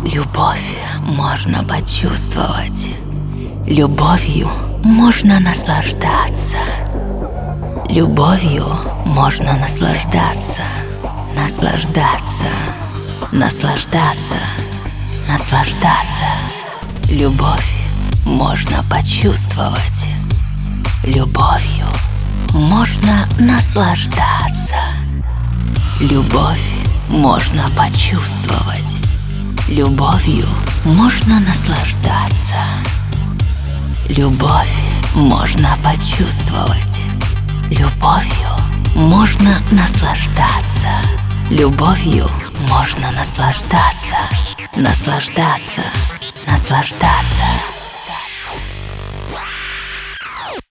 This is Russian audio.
Любовь можно почувствовать. Любовью можно наслаждаться. Любовью можно наслаждаться. Наслаждаться. Наслаждаться. Наслаждаться. Любовь можно почувствовать. Любовью можно наслаждаться. Любовь можно почувствовать. Любовью можно наслаждаться. Любовь можно почувствовать. Любовью можно наслаждаться. Любовью можно наслаждаться. Наслаждаться. Наслаждаться.